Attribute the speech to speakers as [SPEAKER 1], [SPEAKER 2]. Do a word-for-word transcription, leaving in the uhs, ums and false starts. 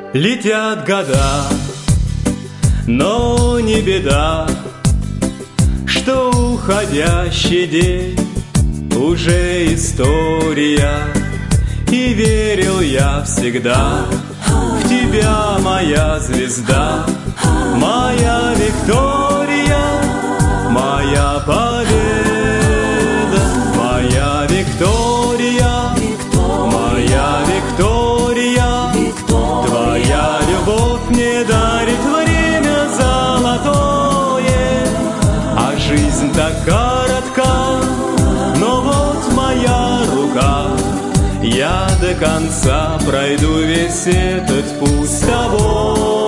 [SPEAKER 1] Летят года, но не беда, что уходящий день уже история. И верил я всегда в тебя, моя звезда, моя Виктория, моя победа, моя Виктория, моя Виктория. Твоя любовь мне дарит время золотое, а жизнь так коротка, но вот моя рука. Я до конца пройду весь этот путь с тобой.